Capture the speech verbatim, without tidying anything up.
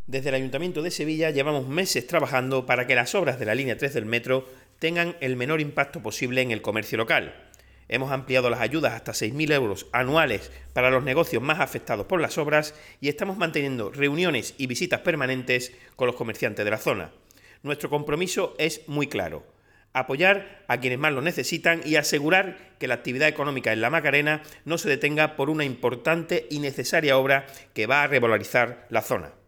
Desde el Ayuntamiento de Sevilla llevamos meses trabajando para que las obras de la línea tres del metro tengan el menor impacto posible en el comercio local. Hemos ampliado las ayudas hasta seis mil euros anuales para los negocios más afectados por las obras y estamos manteniendo reuniones y visitas permanentes con los comerciantes de la zona. Nuestro compromiso es muy claro: apoyar a quienes más lo necesitan y asegurar que la actividad económica en la Macarena no se detenga por una importante y necesaria obra que va a revalorizar la zona.